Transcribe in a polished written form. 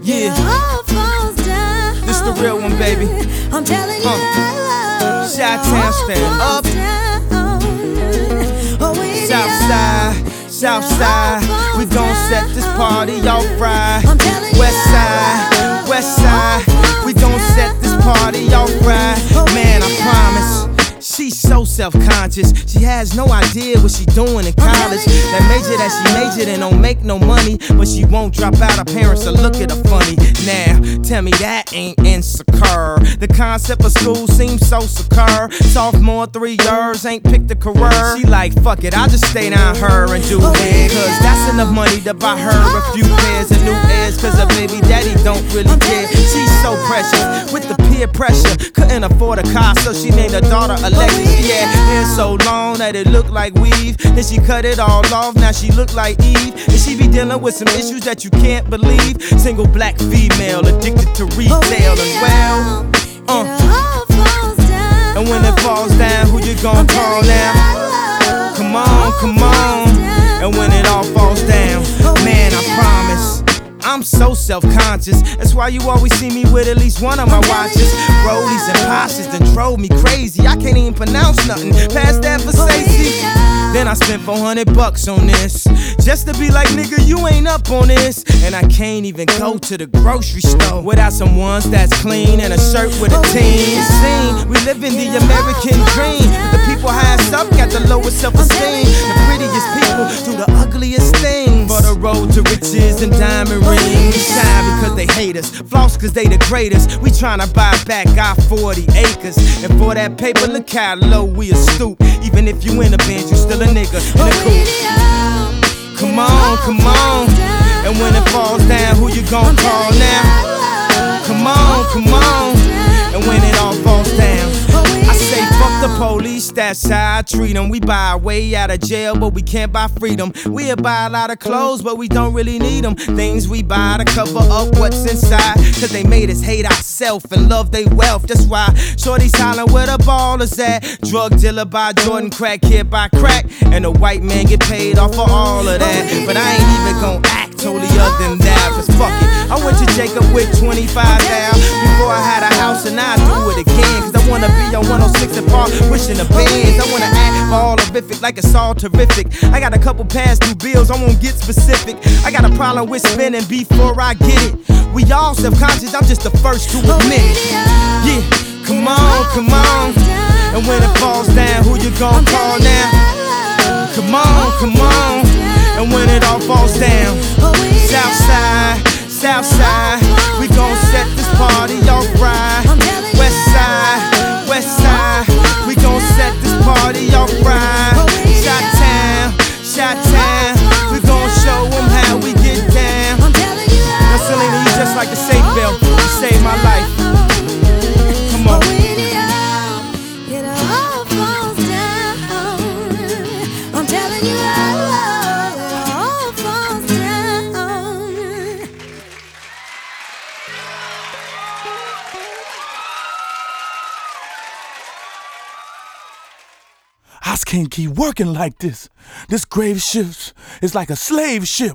Yeah, this the real one, baby. I'm telling you, Chi-Town, stand up. Southside, Southside, we gon' set this party off right. Westside, Westside, we gon' set this party off right. Man, I promise. She's so self-conscious, she has no idea what she doing in college. That major that she majored in don't make no money, but she won't drop out, her parents will look at her funny. Now, tell me that ain't insecure. The concept of school seems so secure. Sophomore 3 years, ain't picked a career. She like, fuck it, I'll just stay down her and do it, cause that's enough money to buy her a few pairs of new ears, cause her baby daddy don't really care. She's so precious, with the peer pressure, couldn't afford a car, so she named her daughter Alexis. She had hair so long that it looked like weave. Then she cut it all off, now she look like Eve. And she be dealing with some issues that you can't believe. Single black female, addicted to retail as well. And when it falls down, who you gon' call now? Come on, come on. And when it all falls down, man, I promise I'm so self-conscious. That's why you always see me with at least one of my watches. Rollies and Porsches that drove me crazy. I can't even pronounce nothing past that for safety. Then I spent $400 on this, just to be like, nigga, you ain't up on this. And I can't even go to the grocery store without some ones that's clean and a shirt with a team. Scene, we live in the American dream. The people highest up got the lowest self-esteem. The prettiest people do the ugliest things. For the road to riches and diamond rings. Shine because they hate us, floss cause they the greatest. We tryna buy back our 40 acres. And for that paper, look how low we a stoop. Even if you in a band, you still a nigga in a coupe. Come on, come on. And when it falls down, who you gon' call now? Come on, come on. And when it all falls down, I say fuck the police, that's how I treat them. We buy our way out of jail, but we can't buy freedom. We'll buy a lot of clothes, but we don't really need them. Things we buy to cover up what's inside, cause they made us hate ourselves and love they wealth. That's why shorty's hollering where the ball is at. Drug dealer by Jordan, crack kid by crack, and a white man get paid off for all of that. But I ain't even gon' act totally other than that, cause fuck it, I went to Jacob with 25 down before I had a house, and I do it again, cause I wanna be on 106 and Park, pushing the bands. I wanna act all horrific like it's all terrific. I got a couple past due bills, I won't get specific. I got a problem with spending before I get it. We all self-conscious, I'm just the first to admit it. Yeah, come on, come on. And when it falls down, who you gon' call now? Come on, come on. And when it all falls down, Southside, Southside, we gon' set this party off right. Westside, Westside, we gon' set this party off right. Chi-Town, Chi-Town, we gon' show them how we get down. Now Selena, you just like the safe belt, you saved my life. Come on. I can't keep working like this. This grave ship is like a slave ship.